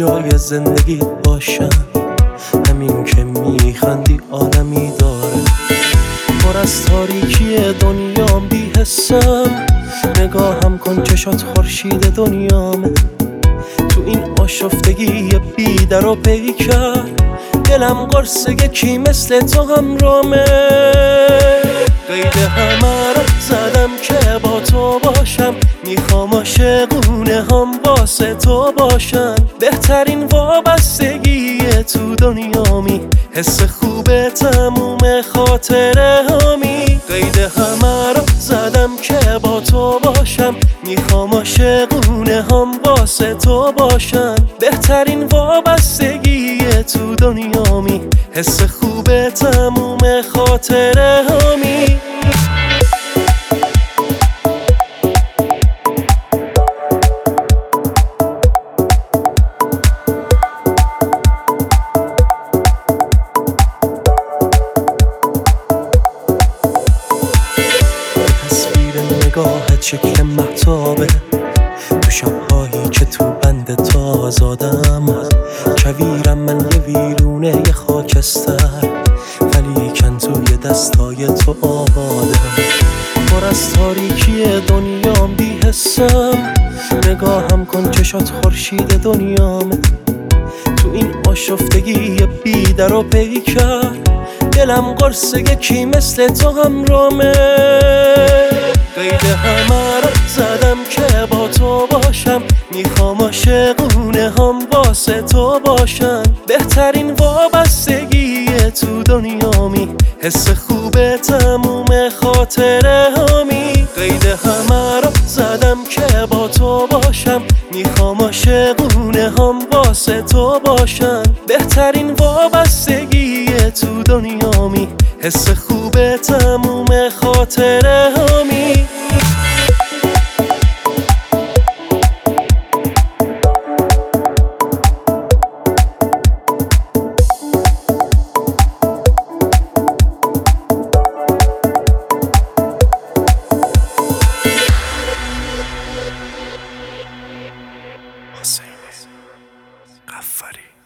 جای زندگیت باشم، همین که میخندی عالمی داره. پر از تاریکی دنیام بی حسم، نگاهم کن چشات خورشید دنیامه. تو این آشفتگی بی در و پیکر، دلم قرص یکی مثل تو همرامه. قید همه رو زدم که با تو باشم، میخوام عاشقونه هم واسه تو باشم. بهترین وابستگی تو دنیامی، حس خوبه تموم خاطره هامی. قید همه رو زدم که با تو باشم، میخوام عاشقونه هم واسه تو باشم. بهترین وابستگی تو دنیامی، حس خوبه تموم خاطره هامی. تصویر نگاهت شکل مهتابه، تو شبهایی که تو بند تو آزادم. کویرم من یه ویرونه یه خاکستر، ولیکن توی دستای تو آبادم. پر از تاریکی دنیام بی حسم، نگاهم کن چشات خورشید دنیامه. تو این آشفتگی بی در و پیکر، دلم قرص یکی مثل تو همرامه. قید همه رو زدم که با تو باشم، میخوام عاشقونه هم واسه تو باشم. بهترین وابستگی تو دنیامی، حس خوبه تموم خاطره هامی. قید همه رو زدم که با تو باشم، میخوام عاشقونه هم واسه تو باشم. بهترین وابستگی تو دنیامی، حس خوبه تموم خاطره هامی. حسین قفاری.